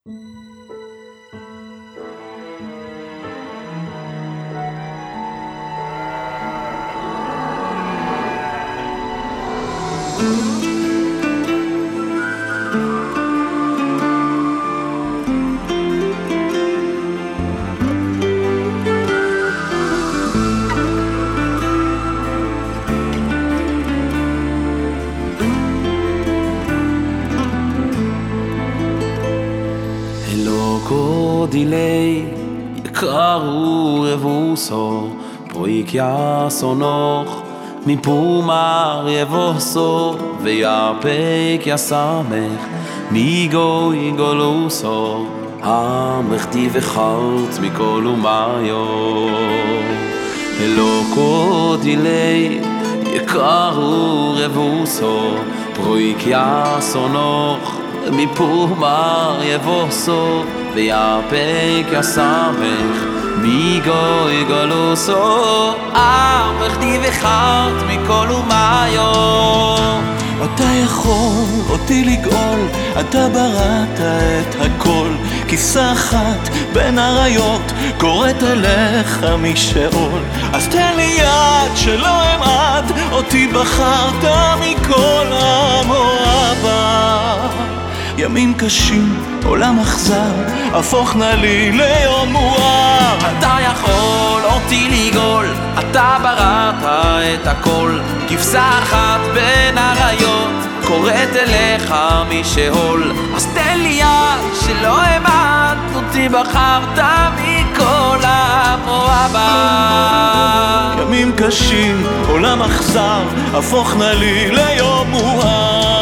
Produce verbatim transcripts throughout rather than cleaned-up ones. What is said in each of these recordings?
Delay יקרו רבוסו פרויק יסונוך מפומר יבוסו וירפק יסמך מגוי גולוסו המחתי וחרץ מכל אומיו אלוקו דילי יקרו רבוסו פרויק יסונוך מפומר יבוסו וירפק יסמך מגוי גולוסו המחתי וחרץ מכל אומיו אתה יכול אותי לגאול, אתה בראת את הכל כבשה אחת בין אריות קוראת אליך משאול אז תן לי יד שלא אמעד אותי בחרת מכל המואבה ימים קשים, עולם אכזר, הפוך נא לי ליום מואר אתה יכול אותי לגאול, אתה בראת את הכל כבשה אחת בין אריות קוראת אליך משאול אז תן לי יד שלא אמעד אותי בחרת מכל המואבה ימים קשים, עולם אכזר, הפוך נא לי ליום מואר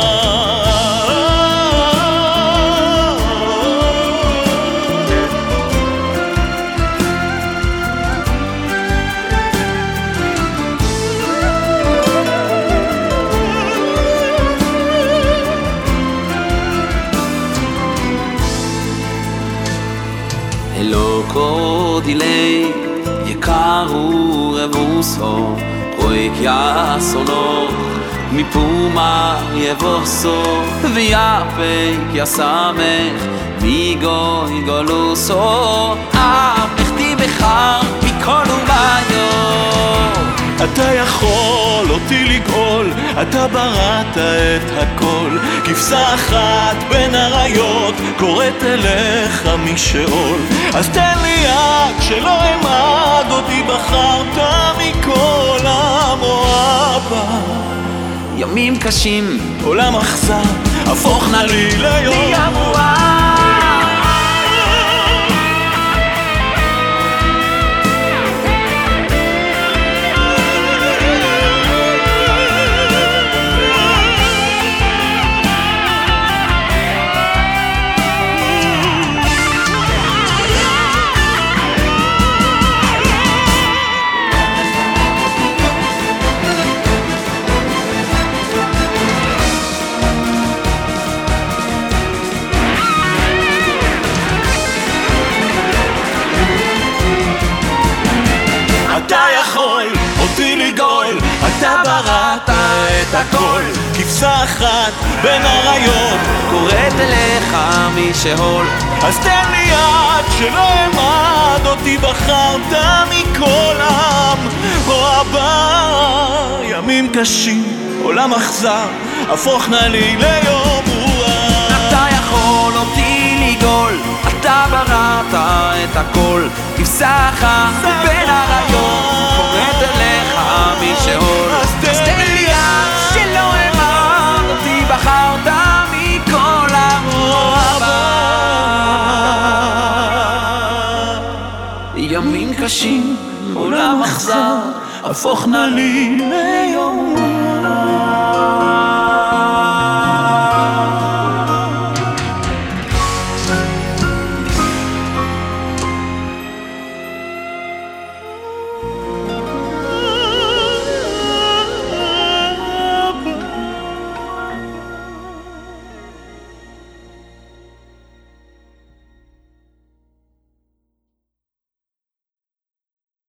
אלוקו דילי יקרו רבוסו פרויק יסונוך מפומר יבוסו וירפק יסמך מגוי גולוסו המחתי בחרץ מכל אומיו אתה יכול אותי לגאול, אתה בראת את הכל כבשה אחת בין אריות קוראת אליך משאול אז תן לי יד שלא אמעד אותי בחרת מכל המואבה ימים קשים, עולם אכזר, הפוך נא לי ליום מואר אתה יכול אותי לגאול, אתה בראת את הכל כבשה אחת בין אריות קוראת אליך משאול אז תן לי יד שלא אמעד אותי בחרת מכל המואבה ימים קשים, עולם אכזר, הפוך נא לי ליום מואר אתה יכול אותי לגאול, אתה בראת את הכל כבשה אחת בין אריות קוראת אליך משאול אז תן לי יד שלא אמעד אותי בחרת מכל המואבה ימים קשים, עולם אכזר, הפוך נא לי